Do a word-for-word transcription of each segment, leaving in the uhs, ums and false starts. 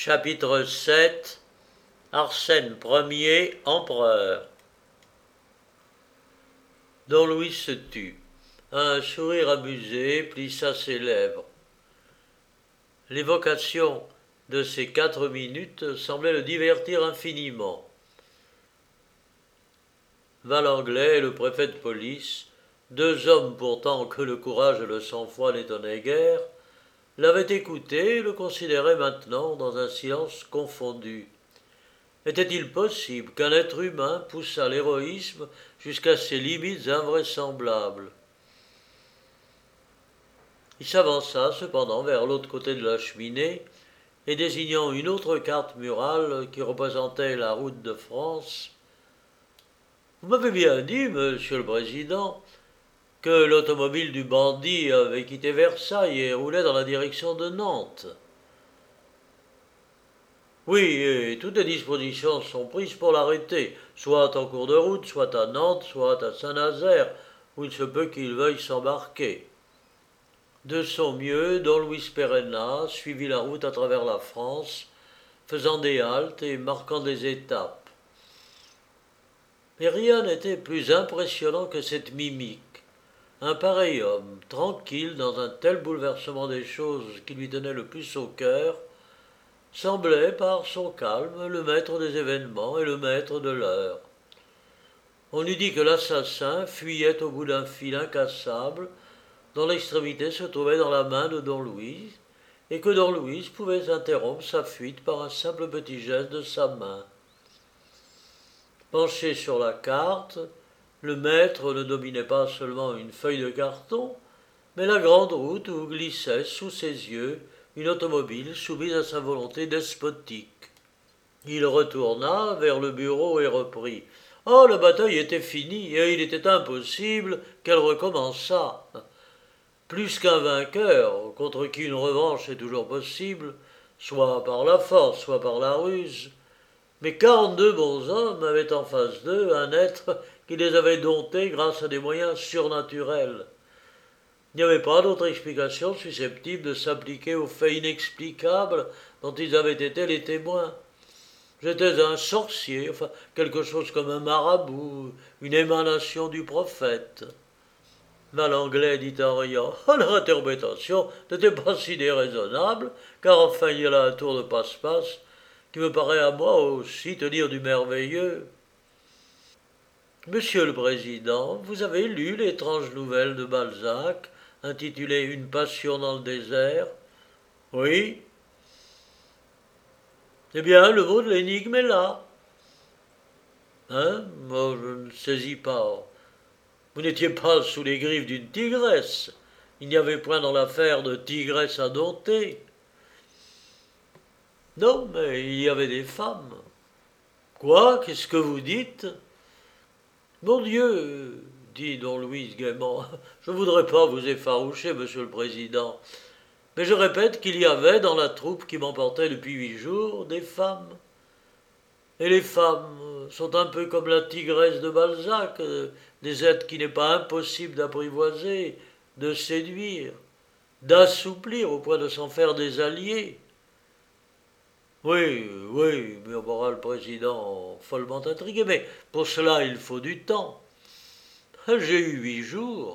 Chapitre sept. Arsène Ier, empereur. Don Louis se tut. Un sourire amusé plissa ses lèvres. L'évocation de ces quatre minutes semblait le divertir infiniment. Valenglay et le préfet de police, deux hommes pourtant que le courage et le sang-froid n'étonnaient guère, l'avaient écouté et le considéraient maintenant dans un silence confondu. Était-il possible qu'un être humain poussât l'héroïsme jusqu'à ces limites invraisemblables? Il s'avança cependant vers l'autre côté de la cheminée et désignant une autre carte murale qui représentait la route de France. « Vous m'avez bien dit, monsieur le président, que l'automobile du bandit avait quitté Versailles et roulait dans la direction de Nantes. » « Oui, et toutes les dispositions sont prises pour l'arrêter, soit en cours de route, soit à Nantes, soit à Saint-Nazaire, où il se peut qu'il veuille s'embarquer. » De son mieux, Don Luis Perenna suivit la route à travers la France, faisant des haltes et marquant des étapes. Et rien n'était plus impressionnant que cette mimique. Un pareil homme, tranquille dans un tel bouleversement des choses qui lui tenait le plus au cœur, semblait, par son calme, le maître des événements et le maître de l'heure. On eût dit que l'assassin fuyait au bout d'un fil incassable, dont l'extrémité se trouvait dans la main de Don Luis, et que Don Luis pouvait interrompre sa fuite par un simple petit geste de sa main. Penché sur la carte, le maître ne dominait pas seulement une feuille de carton, mais la grande route où glissait sous ses yeux une automobile soumise à sa volonté despotique. Il retourna vers le bureau et reprit. « Oh, la bataille était finie, et il était impossible qu'elle recommençât. Plus qu'un vainqueur, contre qui une revanche est toujours possible, soit par la force, soit par la ruse, mais quarante-deux bons hommes avaient en face d'eux un être qui les avait domptés grâce à des moyens surnaturels. Il n'y avait pas d'autre explication susceptible de s'appliquer aux faits inexplicables dont ils avaient été les témoins. J'étais un sorcier, enfin quelque chose comme un marabout, une émanation du prophète. » Valenglay dit en riant. « Oh, leur interprétation n'était pas si déraisonnable, car enfin il y a là un tour de passe-passe qui me paraît à moi aussi tenir du merveilleux. » « Monsieur le Président, vous avez lu l'étrange nouvelle de Balzac, intitulée « Une passion dans le désert » ? Oui. Eh bien, le mot de l'énigme est là. Hein? Oh, je ne saisis pas. Vous n'étiez pas sous les griffes d'une tigresse. Il n'y avait point dans l'affaire de tigresse à dompter. Non, mais il y avait des femmes. Quoi? Qu'est-ce que vous dites? Mon Dieu, dit Don Luis gaiement, je ne voudrais pas vous effaroucher, monsieur le président, mais je répète qu'il y avait dans la troupe qui m'emportait depuis huit jours des femmes. Et les femmes sont un peu comme la tigresse de Balzac, des êtres qu'il n'est pas impossible d'apprivoiser, de séduire, d'assouplir au point de s'en faire des alliés. Oui, oui, murmura le président, follement intrigué, mais pour cela il faut du temps. J'ai eu huit jours.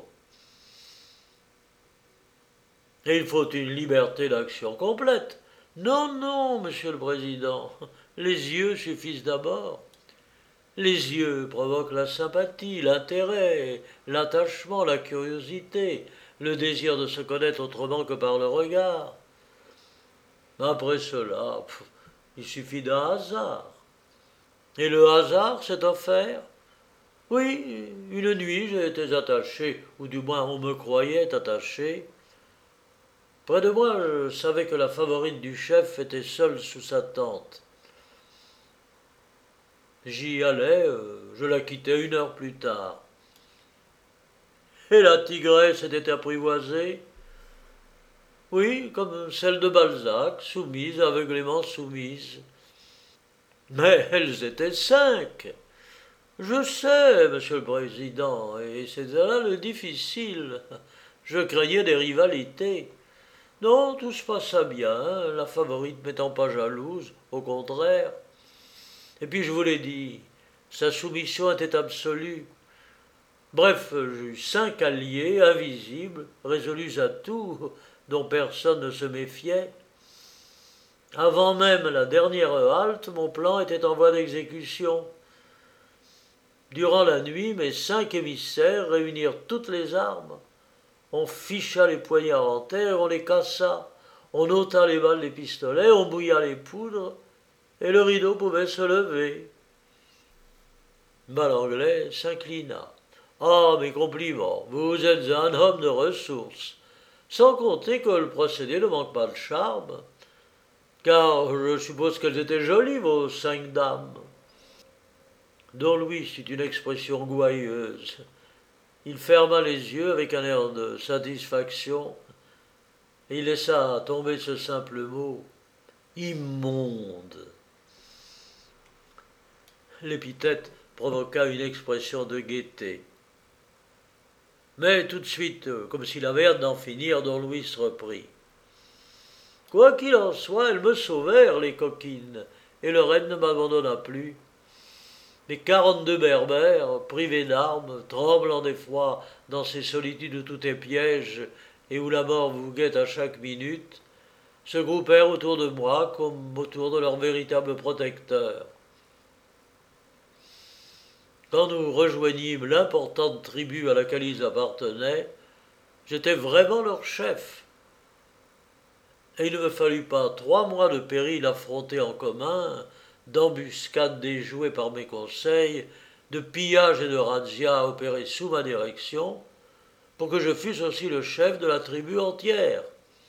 Et il faut une liberté d'action complète. Non, non, monsieur le président, les yeux suffisent d'abord. Les yeux provoquent la sympathie, l'intérêt, l'attachement, la curiosité, le désir de se connaître autrement que par le regard. Après cela, pff, il suffit d'un hasard. Et le hasard s'est offert? Oui, une nuit j'ai été attaché, ou du moins on me croyait attaché. Près de moi, je savais que la favorite du chef était seule sous sa tente. J'y allais, je la quittais une heure plus tard. Et la tigresse était apprivoisée? Oui, comme celle de Balzac, soumise, aveuglément soumise. Mais elles étaient cinq. Je sais, monsieur le président, et c'est là le difficile. Je craignais des rivalités. Non, tout se passa bien, la favorite n'étant pas jalouse, au contraire. Et puis je vous l'ai dit, sa soumission était absolue. Bref, j'eus cinq alliés invisibles, résolus à tout, dont personne ne se méfiait. Avant même la dernière halte, mon plan était en voie d'exécution. Durant la nuit, mes cinq émissaires réunirent toutes les armes. On ficha les poignards en terre, on les cassa, on ôta les balles des pistolets, on bouilla les poudres, et le rideau pouvait se lever. Malanglais s'inclina. Ah, mes compliments, vous êtes un homme de ressources, sans compter que le procédé ne manque pas de charme, car je suppose qu'elles étaient jolies, vos cinq dames. Don Louis eut une expression gouailleuse. Il ferma les yeux avec un air de satisfaction, et il laissa tomber ce simple mot « immonde ». L'épithète provoqua une expression de gaieté. Mais tout de suite, comme s'il avait hâte d'en finir, Don Louis reprit. Quoi qu'il en soit, elles me sauvèrent, les coquines, et le renne ne m'abandonna plus. Les quarante-deux berbères, privés d'armes, tremblant d'effroi dans ces solitudes où tout est piège et où la mort vous guette à chaque minute, se groupèrent autour de moi comme autour de leur véritable protecteur. Quand nous rejoignîmes l'importante tribu à laquelle ils appartenaient, j'étais vraiment leur chef. Et il ne me fallut pas trois mois de périls affrontés en commun, d'embuscades déjouées par mes conseils, de pillages et de razzias opérés sous ma direction, pour que je fusse aussi le chef de la tribu entière.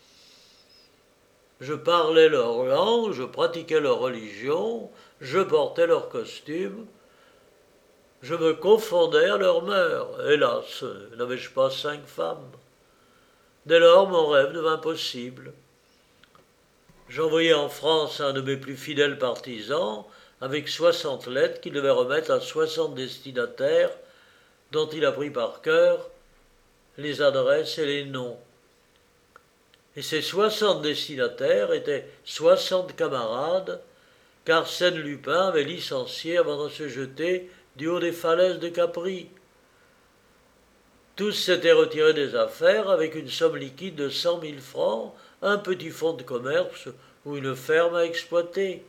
Je parlais leur langue, je pratiquais leur religion, je portais leur costume, je me confondais à leurs mœurs. Hélas, n'avais-je pas cinq femmes? Dès lors, mon rêve devint possible. J'envoyai en France un de mes plus fidèles partisans, avec soixante lettres qu'il devait remettre à soixante destinataires, dont il apprit par cœur les adresses et les noms. Et ces soixante destinataires étaient soixante camarades qu'Arsène Lupin avait licenciés avant de se jeter du haut des falaises de Capri. Tous s'étaient retirés des affaires avec une somme liquide de cent mille francs, un petit fonds de commerce ou une ferme à exploiter.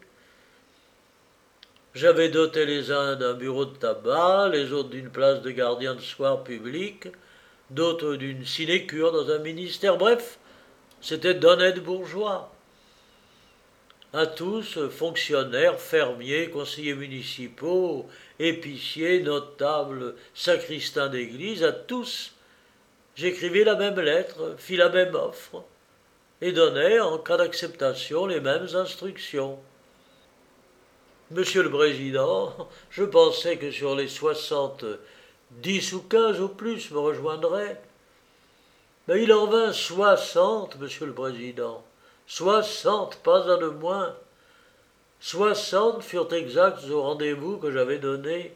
J'avais doté les uns d'un bureau de tabac, les autres d'une place de gardien de soir public, d'autres d'une sinécure dans un ministère. Bref, c'était d'honnêtes bourgeois. À tous, fonctionnaires, fermiers, conseillers municipaux, épiciers, notables, sacristains d'église, à tous, j'écrivais la même lettre, fis la même offre, et donnais, en cas d'acceptation, les mêmes instructions. Monsieur le Président, je pensais que sur les soixante, dix ou quinze au plus me rejoindraient. Mais il en vint soixante, Monsieur le Président. Soixante, pas un de moins. Soixante furent exacts au rendez-vous que j'avais donné.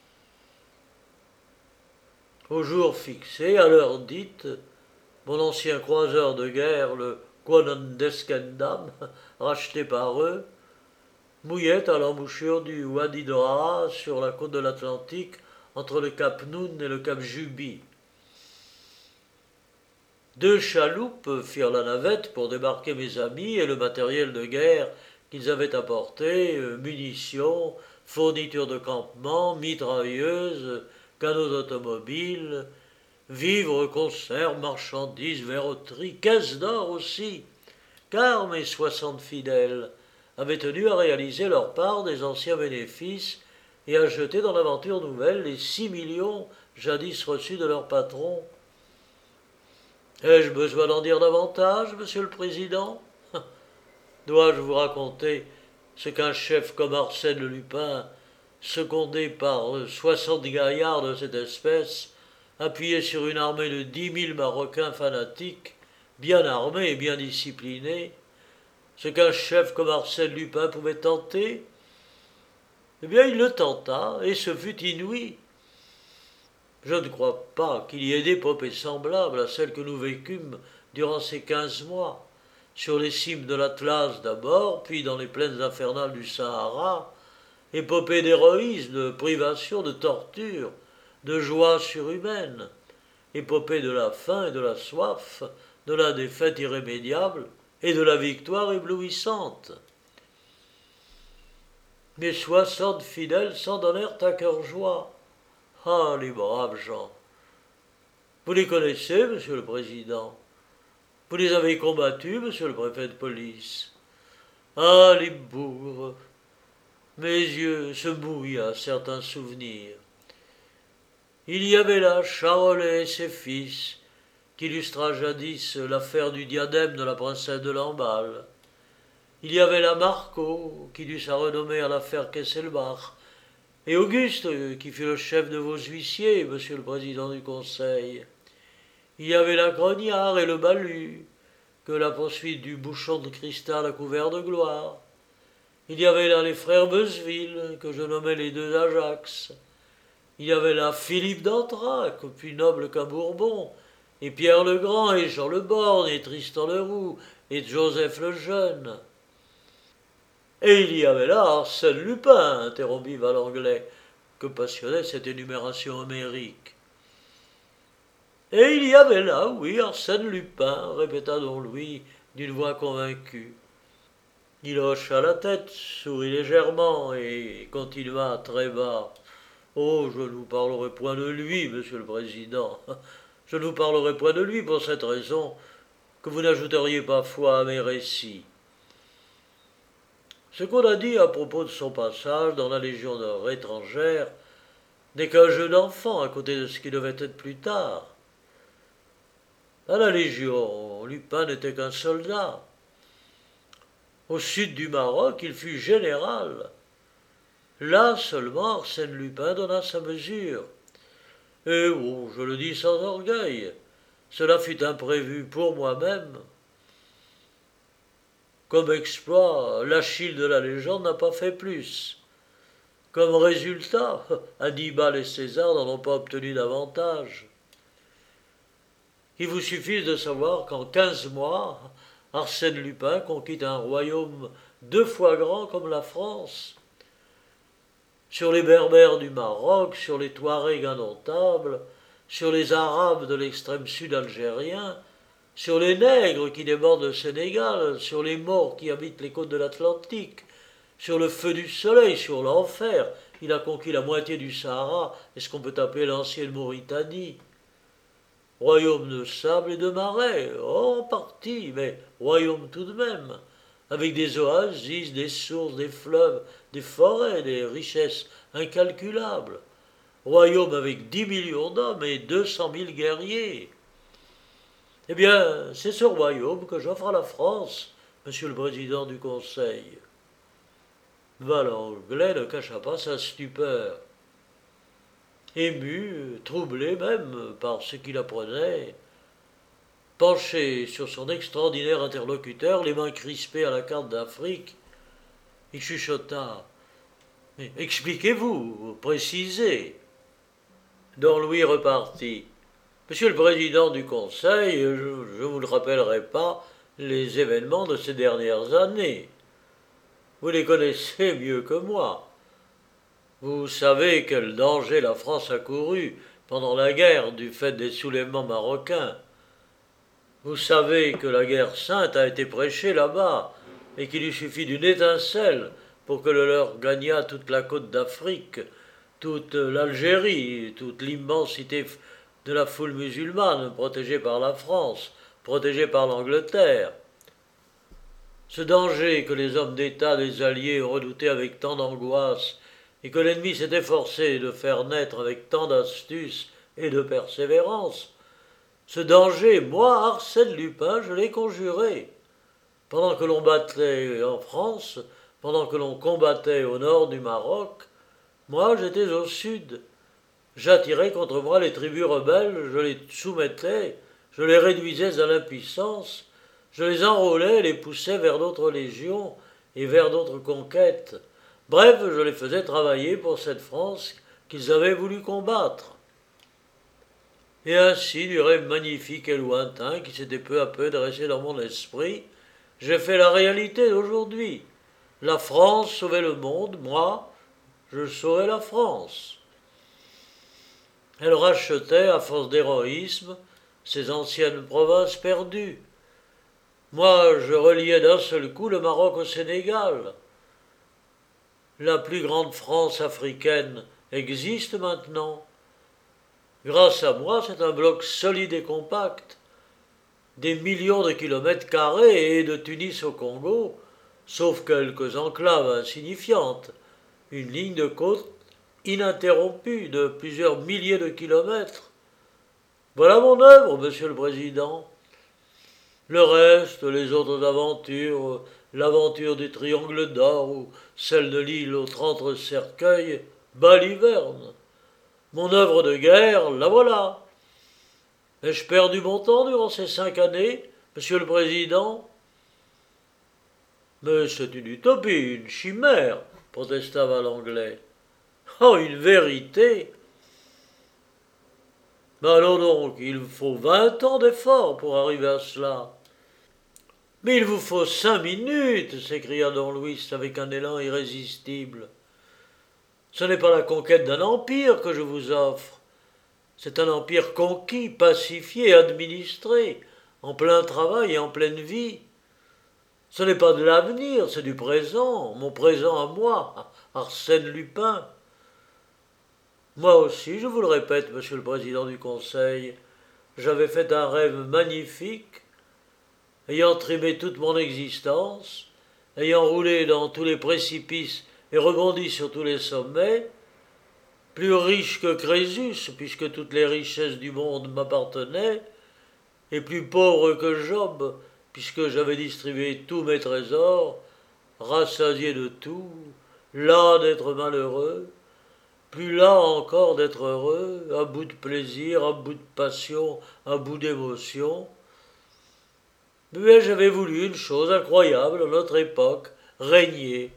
Au jour fixé, à l'heure dite, mon ancien croiseur de guerre, le Quonondeskendam, racheté par eux, mouillait à l'embouchure du Wadi Doha sur la côte de l'Atlantique entre le cap Noun et le cap Juby. Deux chaloupes firent la navette pour débarquer mes amis et le matériel de guerre qu'ils avaient apporté, munitions, fournitures de campement, mitrailleuses, canaux automobiles, vivres, conserves, marchandises, verroteries, caisses d'or aussi, car mes soixante fidèles avaient tenu à réaliser leur part des anciens bénéfices et à jeter dans l'aventure nouvelle les six millions jadis reçus de leur patron. Ai-je besoin d'en dire davantage, Monsieur le Président? Dois-je vous raconter ce qu'un chef comme Arsène Lupin, secondé par soixante gaillards de cette espèce, appuyé sur une armée de dix mille Marocains fanatiques, bien armés et bien disciplinés, ce qu'un chef comme Arsène Lupin pouvait tenter? Eh bien, il le tenta, et ce fut inouï. Je ne crois pas qu'il y ait d'épopée semblable à celle que nous vécûmes durant ces quinze mois. sur les cimes de l'Atlas d'abord, puis dans les plaines infernales du Sahara, épopée d'héroïsme, de privation, de torture, de joie surhumaine, épopée de la faim et de la soif, de la défaite irrémédiable et de la victoire éblouissante. Mes soixante fidèles s'en donnèrent à cœur joie. Ah, les braves gens! Vous les connaissez, monsieur le président? Vous les avez combattus, monsieur le préfet de police? Ah, les bougres! Mes yeux se mouillent à certains souvenirs. Il y avait là Charolais et ses fils, qui illustra jadis l'affaire du diadème de la princesse de Lamballe. Il y avait là Marco, qui dut sa renommée à l'affaire Kesselbach, et Auguste, qui fut le chef de vos huissiers, monsieur le président du conseil. Il y avait là Grognard et le Balu, que la poursuite du bouchon de cristal a couvert de gloire. Il y avait là les frères Beuzeville, que je nommais les deux Ajax. Il y avait là Philippe d'Antrac, plus noble qu'un Bourbon, et Pierre le Grand, et Jean le Borgne, et Tristan le Roux, et Joseph le Jeune. Et il y avait là Arsène Lupin, interrompit Valanglais, que passionnait cette énumération homérique. Et il y avait là, oui, Arsène Lupin, répéta don Louis d'une voix convaincue. Il hocha la tête, sourit légèrement et continua très bas. Oh, je ne vous parlerai point de lui, monsieur le président. Je ne vous parlerai point de lui pour cette raison que vous n'ajouteriez pas foi à mes récits. Ce qu'on a dit à propos de son passage dans la Légion d'honneur étrangère n'est qu'un jeu d'enfant à côté de ce qui devait être plus tard. À la Légion, Lupin n'était qu'un soldat. Au sud du Maroc, il fut général. Là seulement Arsène Lupin donna sa mesure. Et oh, je le dis sans orgueil, cela fut imprévu pour moi-même. Comme exploit, l'Achille de la légende n'a pas fait plus. Comme résultat, Hannibal et César n'en ont pas obtenu davantage. Il vous suffit de savoir qu'en quinze mois, Arsène Lupin conquit un royaume deux fois grand comme la France. Sur les Berbères du Maroc, sur les Touaregs indomptables, sur les Arabes de l'extrême sud algérien, sur les Nègres qui débordent le Sénégal, sur les Maures qui habitent les côtes de l'Atlantique, sur le feu du soleil, sur l'enfer, il a conquis la moitié du Sahara et ce qu'on peut appeler l'ancienne Mauritanie. Royaume de sable et de marais, oh, en partie, mais royaume tout de même, avec des oasis, des sources, des fleuves, des forêts, des richesses incalculables. Royaume avec dix millions d'hommes et deux cent mille guerriers. Eh bien, c'est ce royaume que j'offre à la France, monsieur le président du Conseil. Valanglais ne cacha pas sa stupeur. Ému, troublé même par ce qu'il apprenait, penché sur son extraordinaire interlocuteur, les mains crispées à la carte d'Afrique, il chuchota. « Mais expliquez-vous, précisez. » Don Louis repartit. « Monsieur le président du Conseil, je ne vous le rappellerai pas les événements de ces dernières années. Vous les connaissez mieux que moi. Vous savez quel danger la France a couru pendant la guerre du fait des soulèvements marocains. Vous savez que la guerre sainte a été prêchée là-bas et qu'il lui suffit d'une étincelle pour que le leur gagnât toute la côte d'Afrique, toute l'Algérie, toute l'immensité de la foule musulmane protégée par la France, protégée par l'Angleterre. Ce danger que les hommes d'État des Alliés ont redouté avec tant d'angoisse et que l'ennemi s'est efforcé de faire naître avec tant d'astuce et de persévérance, ce danger, moi, Arsène Lupin, je l'ai conjuré. Pendant que l'on battait en France, pendant que l'on combattait au nord du Maroc, moi, j'étais au sud. J'attirais contre moi les tribus rebelles, je les soumettais, je les réduisais à l'impuissance, je les enrôlais et les poussais vers d'autres légions et vers d'autres conquêtes. Bref, je les faisais travailler pour cette France qu'ils avaient voulu combattre. Et ainsi, du rêve magnifique et lointain qui s'était peu à peu dressé dans mon esprit, j'ai fait la réalité d'aujourd'hui. La France sauvait le monde, moi, je sauvais la France. Elle rachetait, à force d'héroïsme, ses anciennes provinces perdues. Moi, je reliais d'un seul coup le Maroc au Sénégal. La plus grande France africaine existe maintenant. Grâce à moi, c'est un bloc solide et compact. Des millions de kilomètres carrés et de Tunis au Congo, sauf quelques enclaves insignifiantes. Une ligne de côte ininterrompue de plusieurs milliers de kilomètres. Voilà mon œuvre, Monsieur le Président. Le reste, les autres aventures, l'aventure du Triangle d'Or ou celle de l'île aux trente cercueils, baliverne. Mon œuvre de guerre, la voilà. Ai-je perdu mon temps durant ces cinq années, Monsieur le Président? Mais c'est une utopie, une chimère, protesta Valanglais. Oh, une vérité. Mais allons donc, il faut vingt ans d'efforts pour arriver à cela. Mais il vous faut cinq minutes, s'écria don Luis avec un élan irrésistible. Ce n'est pas la conquête d'un empire que je vous offre. C'est un empire conquis, pacifié, administré, en plein travail et en pleine vie. Ce n'est pas de l'avenir, c'est du présent, mon présent à moi, Arsène Lupin. Moi aussi, je vous le répète, monsieur le président du Conseil, j'avais fait un rêve magnifique, ayant trimé toute mon existence, ayant roulé dans tous les précipices et rebondi sur tous les sommets, plus riche que Crésus, puisque toutes les richesses du monde m'appartenaient, et plus pauvre que Job, puisque j'avais distribué tous mes trésors, rassasié de tout, las d'être malheureux, plus las encore d'être heureux, à bout de plaisir, à bout de passion, à bout d'émotion. Mais j'avais voulu une chose incroyable à notre époque, régner.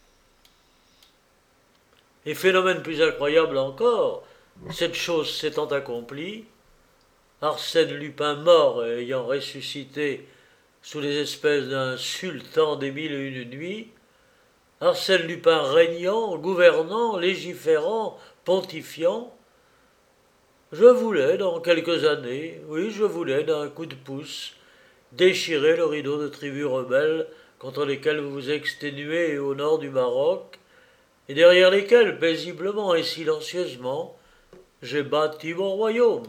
Et phénomène plus incroyable encore, cette chose s'étant accomplie, Arsène Lupin mort et ayant ressuscité sous les espèces d'un sultan des mille et une nuits, Arsène Lupin régnant, gouvernant, légiférant, pontifiant, je voulais, dans quelques années, oui, je voulais, d'un coup de pouce, déchirer le rideau de tribus rebelles contre lesquelles vous vous exténuez au nord du Maroc, et derrière lesquels, paisiblement et silencieusement, j'ai bâti mon royaume.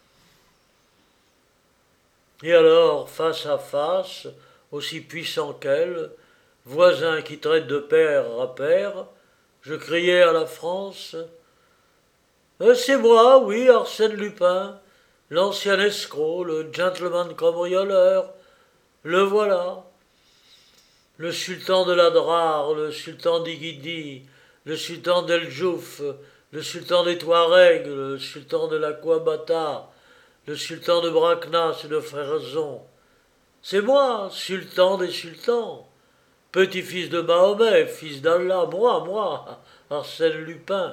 Et alors, face à face, aussi puissant qu'elle, voisins qui traitent de père à père, je criais à la France « C'est moi, oui, Arsène Lupin, l'ancien escroc, le gentleman cambrioleur, le voilà. Le sultan de l'Adrar, le sultan d'Iguidi, le sultan d'El Djouf, le sultan des Touaregs, le sultan de l'Aquabata, le sultan de Braknas et de Frerzon. C'est moi, sultan des sultans, petit-fils de Mahomet, fils d'Allah, moi, moi, Arsène Lupin.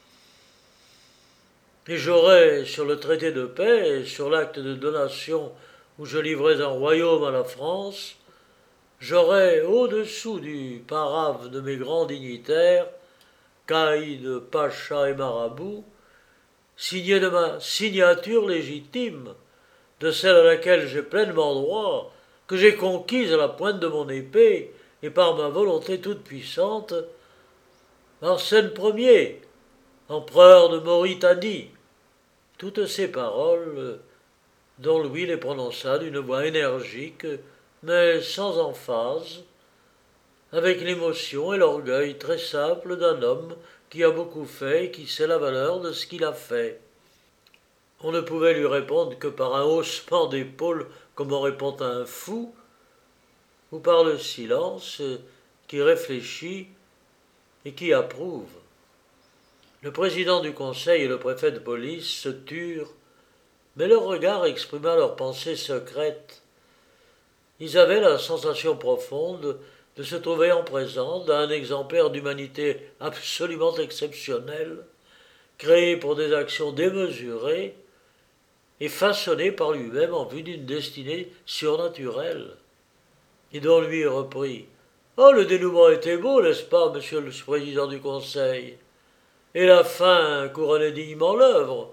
Et j'aurais, sur le traité de paix et sur l'acte de donation où je livrais un royaume à la France, j'aurais, au-dessous du paraphe de mes grands dignitaires, caïds, pachas et marabouts, signé de ma signature légitime, de celle à laquelle j'ai pleinement droit, que j'ai conquise à la pointe de mon épée et par ma volonté toute puissante, Arsène Ier, empereur de Mauritanie. Toutes ces paroles, don Louis les prononça d'une voix énergique, mais sans emphase, avec l'émotion et l'orgueil très simple d'un homme qui a beaucoup fait et qui sait la valeur de ce qu'il a fait. On ne pouvait lui répondre que par un haussement d'épaule comme on répond à un fou, ou par le silence qui réfléchit et qui approuve. Le président du conseil et le préfet de police se turent, mais leur regard exprima leurs pensées secrètes. Ils avaient la sensation profonde de se trouver en présence d'un exemplaire d'humanité absolument exceptionnel, créé pour des actions démesurées et façonné par lui-même en vue d'une destinée surnaturelle. Et Don Louis reprit. Oh, le dénouement était beau, n'est-ce pas, monsieur le président du Conseil? Et la fin couronnait dignement l'œuvre.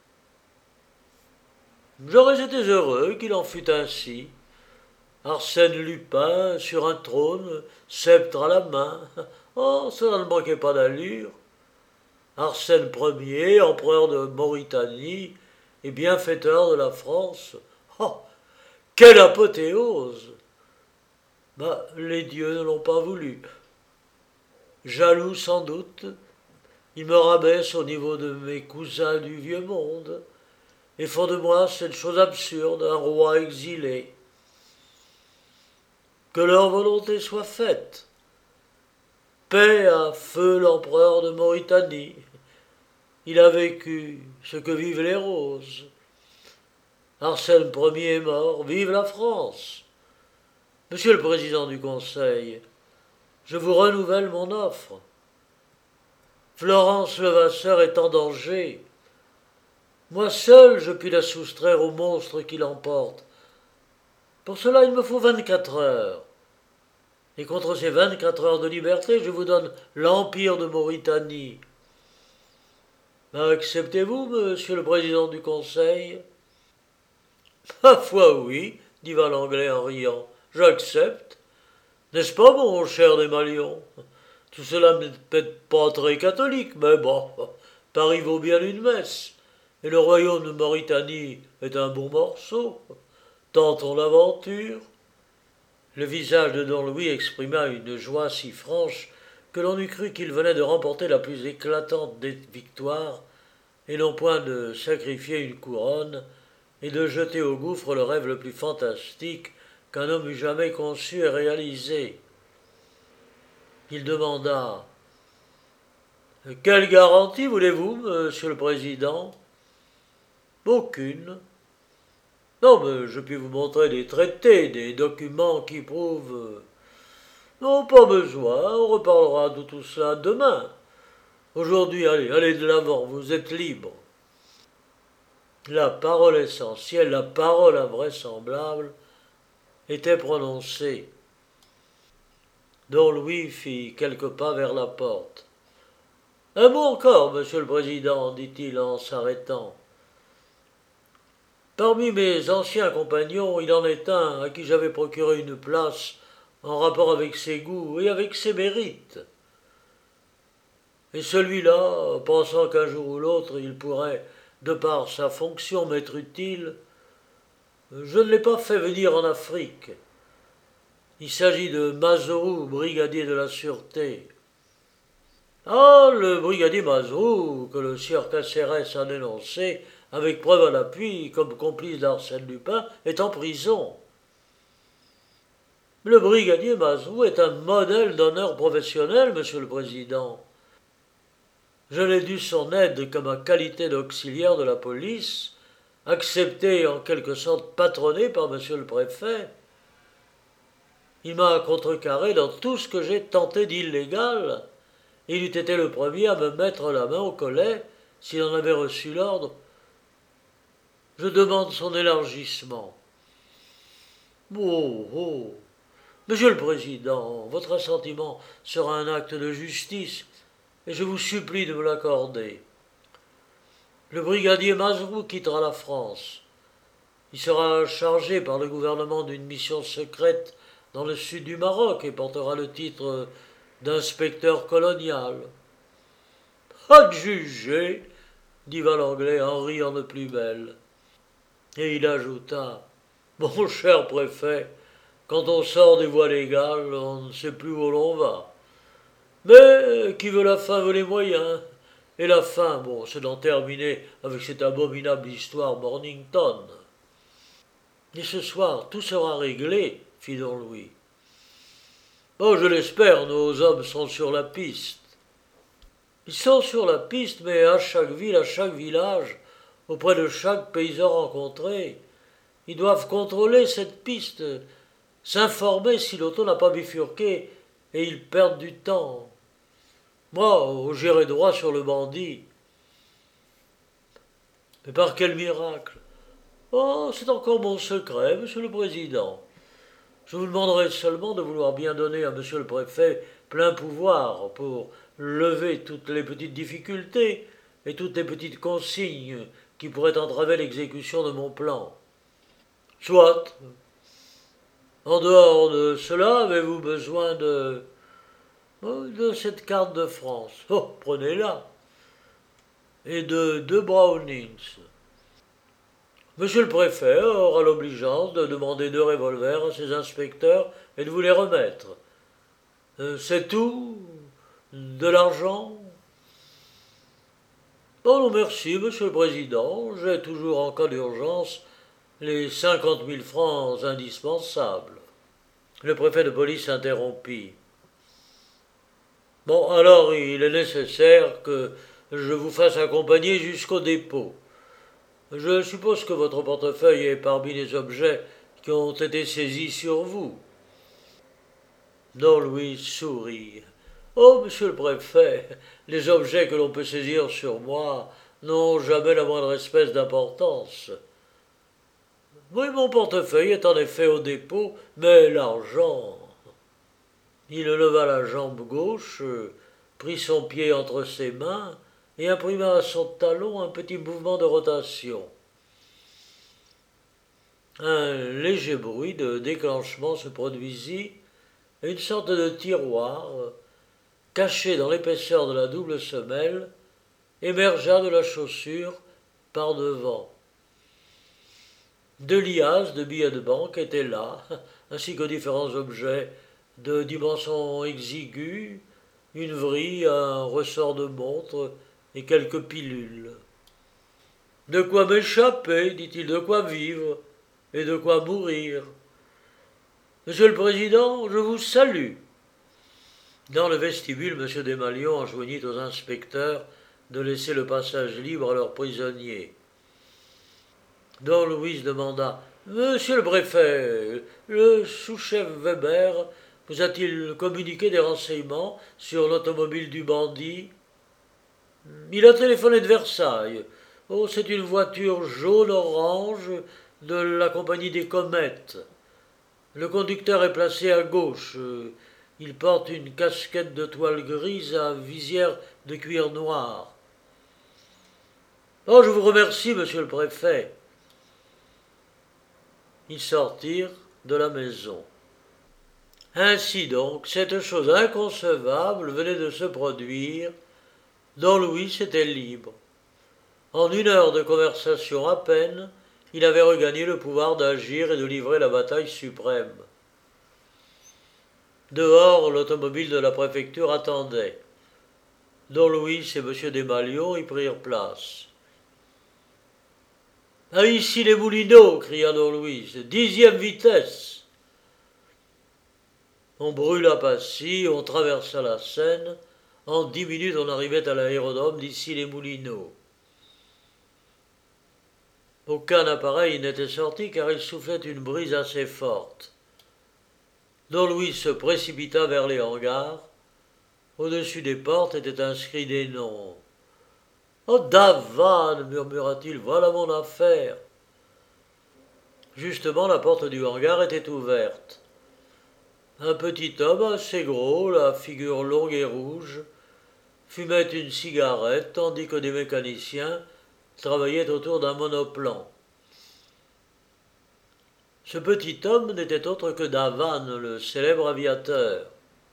J'aurais été heureux qu'il en fût ainsi. Arsène Lupin sur un trône, sceptre à la main. Oh, cela ne manquait pas d'allure. Arsène Ier, empereur de Mauritanie et bienfaiteur de la France. Oh, quelle apothéose! Bah, les dieux ne l'ont pas voulu. Jaloux sans doute, ils me rabaissent au niveau de mes cousins du vieux monde et font de moi cette chose absurde, un roi exilé. Que leur volonté soit faite. Paix à feu l'empereur de Mauritanie. Il a vécu ce que vivent les roses. Arsène Ier est mort, vive la France. Monsieur le Président du Conseil, je vous renouvelle mon offre. Florence Levasseur est en danger. Moi seul, je puis la soustraire au monstre qui l'emporte. Pour cela, il me faut vingt-quatre heures. Et contre ces vingt-quatre heures de liberté, je vous donne l'Empire de Mauritanie. Acceptez-vous, monsieur le Président du Conseil? Ma foi, oui, dit Valanglais en riant. J'accepte. N'est-ce pas, mon cher Desmalions? Tout cela n'est peut-être pas très catholique, mais bon, Paris vaut bien une messe. Et le royaume de Mauritanie est un bon morceau. Tentons l'aventure. Le visage de Don Louis exprima une joie si franche que l'on eût cru qu'il venait de remporter la plus éclatante des victoires, et non point de sacrifier une couronne, et de jeter au gouffre le rêve le plus fantastique qu'un homme eût jamais conçu et réalisé. Il demanda « Quelle garantie voulez-vous, monsieur le Président ?»« Aucune. Non, mais je puis vous montrer des traités, des documents qui prouvent... Non, pas besoin, on reparlera de tout cela demain. Aujourd'hui, allez, allez de l'avant, vous êtes libre. » La parole essentielle, la parole invraisemblable, était prononcée. Don Louis fit quelques pas vers la porte. « Un mot encore, monsieur le Président, dit-il en s'arrêtant. Parmi mes anciens compagnons, il en est un à qui j'avais procuré une place en rapport avec ses goûts et avec ses mérites. Et celui-là, pensant qu'un jour ou l'autre il pourrait, de par sa fonction, m'être utile, je ne l'ai pas fait venir en Afrique. Il s'agit de Mazourou, brigadier de la sûreté. Ah, le brigadier Mazourou, que le sieur Cacérès a dénoncé, avec preuve à l'appui, comme complice d'Arsène Lupin, est en prison. Le brigadier Mazourou est un modèle d'honneur professionnel, monsieur le Président. Je l'ai dû son aide comme ma qualité d'auxiliaire de la police, accepté et en quelque sorte patronné par monsieur le préfet. Il m'a contrecarré dans tout ce que j'ai tenté d'illégal. Il eût été le premier à me mettre la main au collet s'il en avait reçu l'ordre. Je demande son élargissement. Oh, oh. Monsieur le Président, votre assentiment sera un acte de justice, et je vous supplie de me l'accorder. Le brigadier Mazourou quittera la France. Il sera chargé par le gouvernement d'une mission secrète dans le sud du Maroc et portera le titre d'inspecteur colonial. Adjugé, dit Valanglais en riant de plus belle. Et il ajouta, mon cher préfet, quand on sort des voies légales, on ne sait plus où l'on va. Mais qui veut la fin veut les moyens. Et la fin, bon, c'est d'en terminer avec cette abominable histoire Mornington. Et ce soir, tout sera réglé, fit Don Louis. Oh, je l'espère, nos hommes sont sur la piste. Ils sont sur la piste, mais à chaque ville, à chaque village, auprès de chaque paysan rencontré, ils doivent contrôler cette piste, s'informer si l'auto n'a pas bifurqué, et ils perdent du temps. Moi, j'irai droit sur le bandit. Mais par quel miracle? Oh, c'est encore mon secret, monsieur le Président. Je vous demanderai seulement de vouloir bien donner à monsieur le préfet plein pouvoir pour lever toutes les petites difficultés et toutes les petites consignes qui pourraient entraver l'exécution de mon plan. Soit. En dehors de cela, avez-vous besoin de... de cette carte de France? Oh, prenez-la. Et de deux Brownings. Monsieur le préfet aura l'obligeance de demander deux revolvers à ses inspecteurs et de vous les remettre. Euh, c'est tout? De l'argent? Oh non, merci, monsieur le président. J'ai toujours, en cas d'urgence, les cinquante mille francs indispensables. Le préfet de police interrompit. Bon, alors il est nécessaire que je vous fasse accompagner jusqu'au dépôt. Je suppose que votre portefeuille est parmi les objets qui ont été saisis sur vous. Don Louis sourit. Oh, monsieur le préfet, les objets que l'on peut saisir sur moi n'ont jamais la moindre espèce d'importance. Oui, mon portefeuille est en effet au dépôt, mais l'argent... Il leva la jambe gauche, prit son pied entre ses mains et imprima à son talon un petit mouvement de rotation. Un léger bruit de déclenchement se produisit et une sorte de tiroir, caché dans l'épaisseur de la double semelle, émergea de la chaussure par devant. Deux liasses de billets de banque étaient là, ainsi que différents objets de dimension exiguë, une vrille, un ressort de montre et quelques pilules. « De quoi m'échapper, dit-il, de quoi vivre et de quoi mourir. Monsieur le Président, je vous salue. » Dans le vestibule, M. Desmalions enjoignit aux inspecteurs de laisser le passage libre à leurs prisonniers. Don Louis demanda « Monsieur le préfet, le sous-chef Weber vous a-t-il communiqué des renseignements sur l'automobile du bandit ?»« Il a téléphoné de Versailles. Oh, c'est une voiture jaune-orange de la compagnie des Comètes. Le conducteur est placé à gauche. Il porte une casquette de toile grise à visière de cuir noir. »« Oh, je vous remercie, monsieur le préfet. » Ils sortirent de la maison. Ainsi donc, cette chose inconcevable venait de se produire. Don Louis était libre. En une heure de conversation à peine, il avait regagné le pouvoir d'agir et de livrer la bataille suprême. Dehors, l'automobile de la préfecture attendait. Don Louis et M. Desmalions y prirent place. « Ah, ici les Moulineaux !» cria Don Louis. « Dixième vitesse !» On brûla Passy, on traversa la Seine. En dix minutes, on arrivait à l'aérodrome d'ici les Moulineaux. Aucun appareil n'était sorti car il soufflait une brise assez forte. Don Louis se précipita vers les hangars. Au-dessus des portes étaient inscrits des noms. « Oh, Davanne !» murmura-t-il, « voilà mon affaire !» Justement, la porte du hangar était ouverte. Un petit homme assez gros, la figure longue et rouge, fumait une cigarette tandis que des mécaniciens travaillaient autour d'un monoplan. Ce petit homme n'était autre que Davanne, le célèbre aviateur.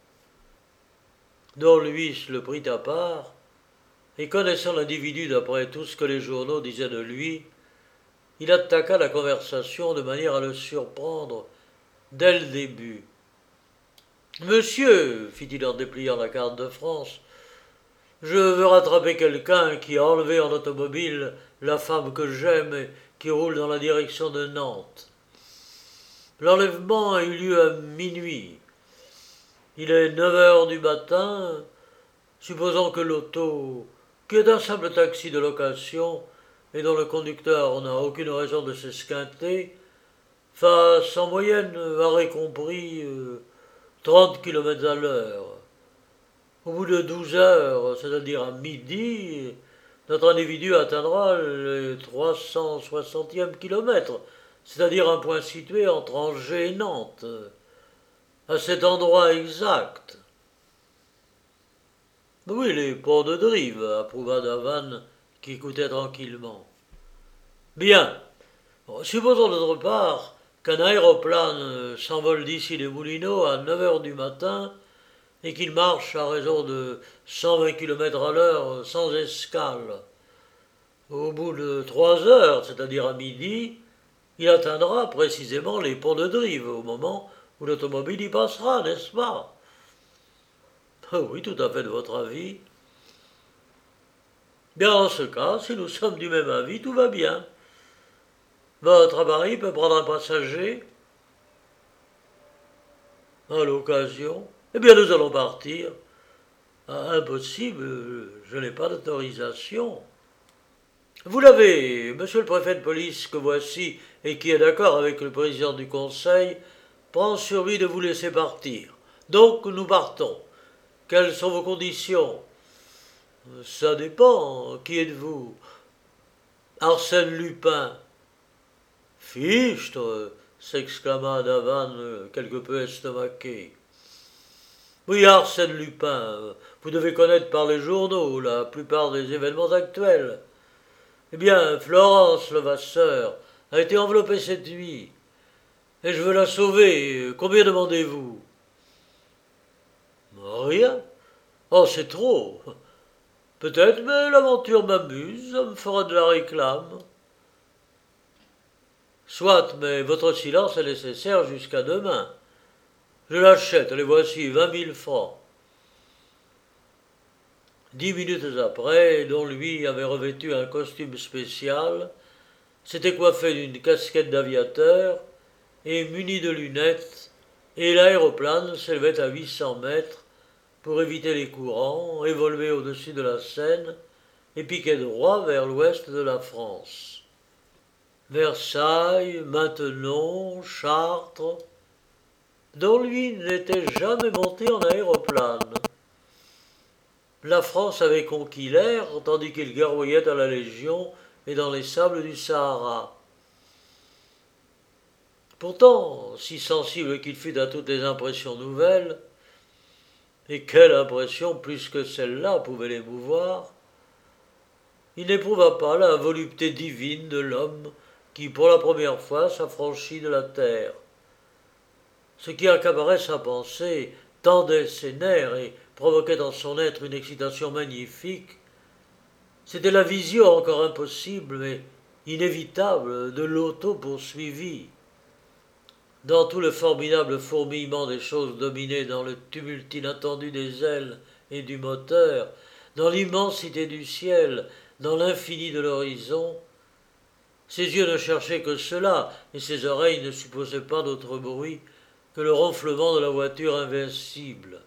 Don Louis le prit à part, et connaissant l'individu d'après tout ce que les journaux disaient de lui, il attaqua la conversation de manière à le surprendre dès le début. « Monsieur, fit-il en dépliant la carte de France, je veux rattraper quelqu'un qui a enlevé en automobile la femme que j'aime et qui roule dans la direction de Nantes. L'enlèvement a eu lieu à minuit. Il est neuf heures du matin. Supposons que l'auto, qui est un simple taxi de location et dont le conducteur n'a aucune raison de s'esquinter, fasse en moyenne, arrêt compris, euh, trente kilomètres à l'heure. Au bout de douze heures, c'est-à-dire à midi, notre individu atteindra les trois cent soixantième kilomètre, c'est-à-dire un point situé entre Angers et Nantes. à cet endroit exact. Oui, les ponts de Drive, approuva Davanne, qui écoutait tranquillement. Bien. Bon, supposons d'autre part qu'un aéroplane s'envole d'ici les Moulineaux à neuf heures du matin et qu'il marche à raison de cent vingt kilomètres à l'heure sans escale. Au bout de trois heures, c'est-à-dire à midi, il atteindra précisément les ponts de Drive au moment où l'automobile y passera, n'est-ce pas? Oui, tout à fait de votre avis. Bien, en ce cas, si nous sommes du même avis, tout va bien. Votre appareil peut prendre un passager à l'occasion. Eh bien, nous allons partir. Ah, impossible, je n'ai pas d'autorisation. Vous l'avez, monsieur le préfet de police que voici et qui est d'accord avec le président du conseil, prend sur lui de vous laisser partir. Donc nous partons. Quelles sont vos conditions? Ça dépend. Qui êtes-vous? Arsène Lupin. Fichtre, s'exclama Davanne quelque peu estomaqué. Oui, Arsène Lupin, vous devez connaître par les journaux la plupart des événements actuels. Eh bien, Florence Levasseur a été enveloppée cette nuit, et je veux la sauver. Combien demandez-vous? Rien. Oh, c'est trop. Peut-être, mais l'aventure m'amuse, ça me fera de la réclame. Soit, mais votre silence est nécessaire jusqu'à demain. Je l'achète, les voici, vingt mille francs. Dix minutes après, Don Louis avait revêtu un costume spécial, s'était coiffé d'une casquette d'aviateur et muni de lunettes, et l'aéroplane s'élevait à huit cents mètres pour éviter les courants, évoluait au-dessus de la Seine et piquait droit vers l'ouest de la France. Versailles, Maintenon, Chartres. Don Louis n'était jamais monté en aéroplane. La France avait conquis l'air, tandis qu'il garrouillait à la Légion et dans les sables du Sahara. Pourtant, si sensible qu'il fût à toutes les impressions nouvelles, et quelle impression plus que celle-là pouvait l'émouvoir, il n'éprouva pas la volupté divine de l'homme qui, pour la première fois, s'affranchit de la terre. Ce qui accaparait sa pensée, tendait ses nerfs et provoquait dans son être une excitation magnifique, c'était la vision encore impossible mais inévitable de l'auto poursuivi. Dans tout le formidable fourmillement des choses dominées dans le tumulte inattendu des ailes et du moteur, dans l'immensité du ciel, dans l'infini de l'horizon, ses yeux ne cherchaient que cela, et ses oreilles ne supposaient pas d'autre bruit que le ronflement de la voiture invincible.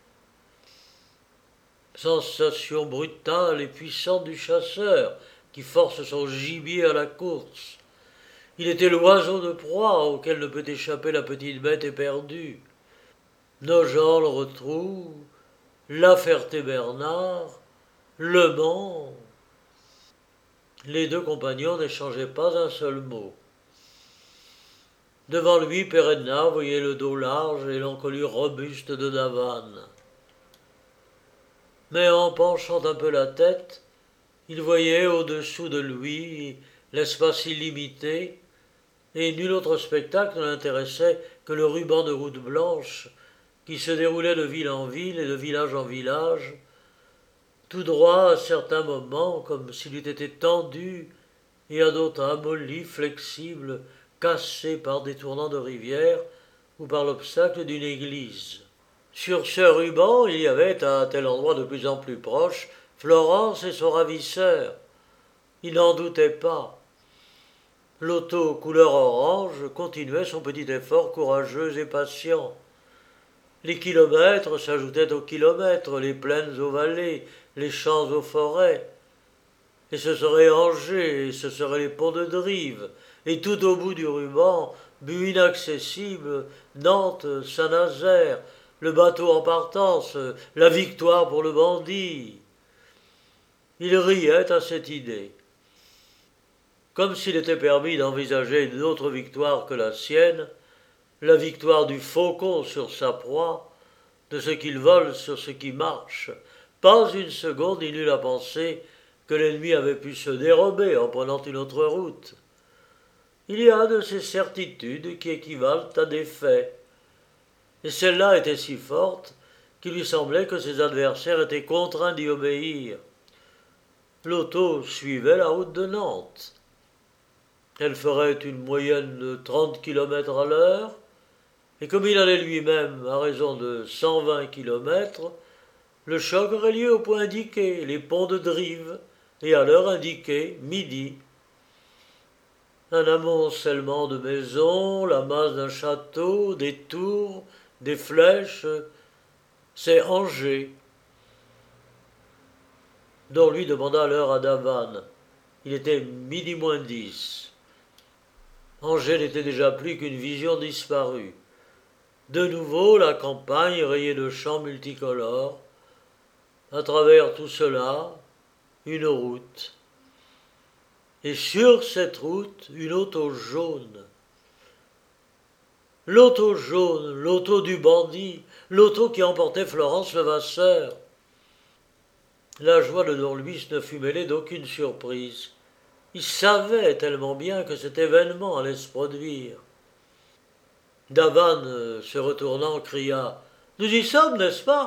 Sensation brutale et puissante du chasseur qui force son gibier à la course. Il était l'oiseau de proie auquel ne peut échapper la petite bête éperdue. Nogent le retrouvent, La Ferté-Bernard, Le Mans. Les deux compagnons n'échangeaient pas un seul mot. Devant lui, Perenna voyait le dos large et l'encolure robuste de Davanne. Mais en penchant un peu la tête, il voyait au-dessous de lui l'espace illimité, et nul autre spectacle ne l'intéressait que le ruban de route blanche qui se déroulait de ville en ville et de village en village, tout droit à certains moments comme s'il eût été tendu et à d'autres amolli, flexible, cassé par des tournants de rivière ou par l'obstacle d'une église. Sur ce ruban, il y avait, à un tel endroit de plus en plus proche, Florence et son ravisseur. Il n'en doutait pas. L'auto couleur orange continuait son petit effort courageux et patient. Les kilomètres s'ajoutaient aux kilomètres, les plaines aux vallées, les champs aux forêts. Et ce serait Angers, et ce seraient les ponts de Drive, et tout au bout du ruban, but inaccessible, Nantes, Saint-Nazaire, le bateau en partance, la victoire pour le bandit. Il riait à cette idée. Comme s'il était permis d'envisager une autre victoire que la sienne, la victoire du faucon sur sa proie, de ce qu'il vole sur ce qui marche. Pas une seconde il n'eut la pensée que l'ennemi avait pu se dérober en prenant une autre route. Il y a de ces certitudes qui équivalent à des faits, et celle-là était si forte qu'il lui semblait que ses adversaires étaient contraints d'y obéir. L'auto suivait la route de Nantes. Elle ferait une moyenne de trente kilomètres à l'heure, et comme il allait lui-même à raison de cent vingt kilomètres, le choc aurait lieu au point indiqué, les ponts de Drive, et à l'heure indiquée, midi. Un amoncellement de maisons, la masse d'un château, des tours, des flèches, c'est Angers. Dont lui demanda l'heure à Davanne. Il était midi moins dix. Angers n'était déjà plus qu'une vision disparue. De nouveau, la campagne rayée de champs multicolores. À travers tout cela, une route. Et sur cette route, une auto jaune. L'auto jaune, l'auto du bandit, l'auto qui emportait Florence Levasseur. La joie de Don Luis ne fut mêlée d'aucune surprise. Il savait tellement bien que cet événement allait se produire. Davanne, se retournant, cria « Nous y sommes, n'est-ce pas ?»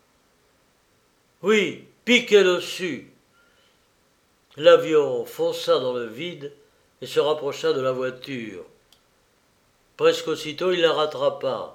« Oui, piquez dessus !» L'avion fonça dans le vide et se rapprocha de la voiture. Presque aussitôt, il la rattrapa.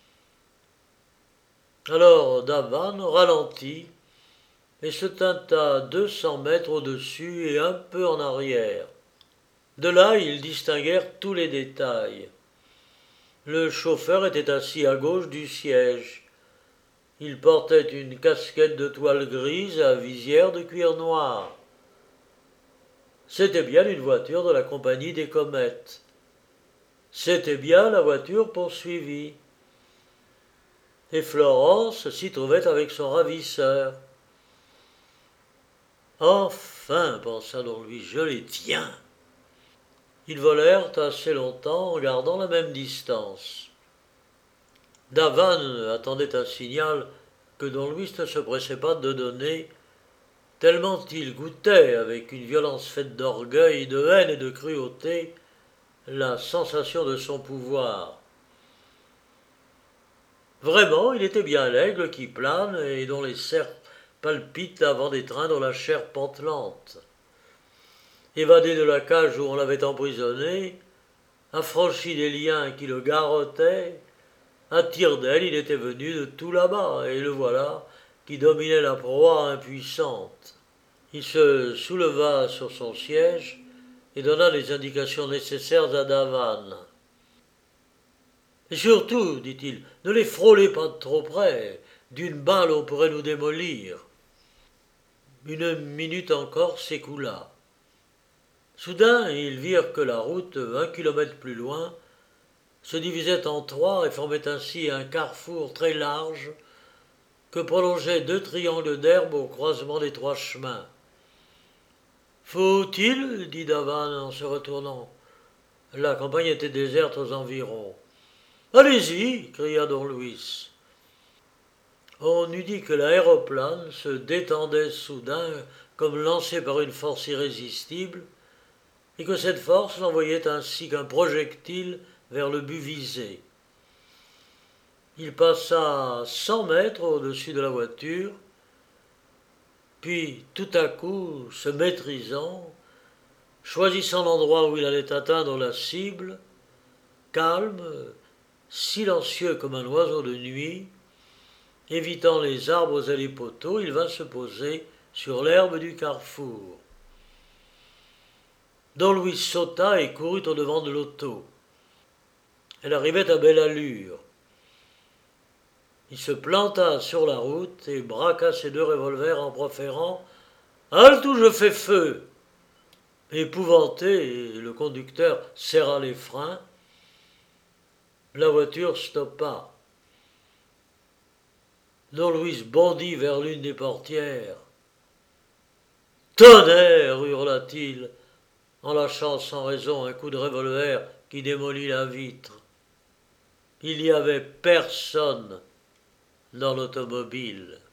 Alors Davanne ralentit et se tint à deux cents mètres au-dessus et un peu en arrière. De là, ils distinguèrent tous les détails. Le chauffeur était assis à gauche du siège. Il portait une casquette de toile grise à visière de cuir noir. C'était bien une voiture de la compagnie des Comètes. C'était bien la voiture poursuivie. Et Florence s'y trouvait avec son ravisseur. Enfin, pensa Don Luis, je les tiens. Ils volèrent assez longtemps en gardant la même distance. Davanne attendait un signal que Don Luis ne se pressait pas de donner, tellement il goûtait, avec une violence faite d'orgueil, de haine et de cruauté, la sensation de son pouvoir. Vraiment, il était bien l'aigle qui plane et dont les cerfs palpitent avant des trains dont la chair pantelante. Évadé de la cage où on l'avait emprisonné, affranchi des liens qui le garrottaient, à tire-d'aile il était venu de tout là-bas, et le voilà qui dominait la proie impuissante. Il se souleva sur son siège et donna les indications nécessaires à Davanne. « Et surtout, dit-il, ne les frôlez pas de trop près, d'une balle on pourrait nous démolir. » Une minute encore s'écoula. Soudain, ils virent que la route, un kilomètre plus loin, se divisait en trois et formait ainsi un carrefour très large que prolongeaient deux triangles d'herbe au croisement des trois chemins. « Faut-il » dit Davanne en se retournant. La campagne était déserte aux environs. « Allez-y » cria Don Luis. On eût dit que l'aéroplane se détendait soudain comme lancé par une force irrésistible, et que cette force l'envoyait ainsi qu'un projectile vers le but visé. Il passa cent mètres au-dessus de la voiture, puis tout à coup, se maîtrisant, choisissant l'endroit où il allait atteindre la cible, calme, silencieux comme un oiseau de nuit, évitant les arbres et les poteaux, il vint se poser sur l'herbe du carrefour. Don Luis sauta et courut au-devant de l'auto. Elle arrivait à belle allure. Il se planta sur la route et braqua ses deux revolvers en proférant « Halte ou je fais feu !» Épouvanté, le conducteur serra les freins. La voiture stoppa. Don Luis bondit vers l'une des portières. « Tonnerre !» hurla-t-il, en lâchant sans raison un coup de revolver qui démolit la vitre. Il n'y avait personne dans l'automobile.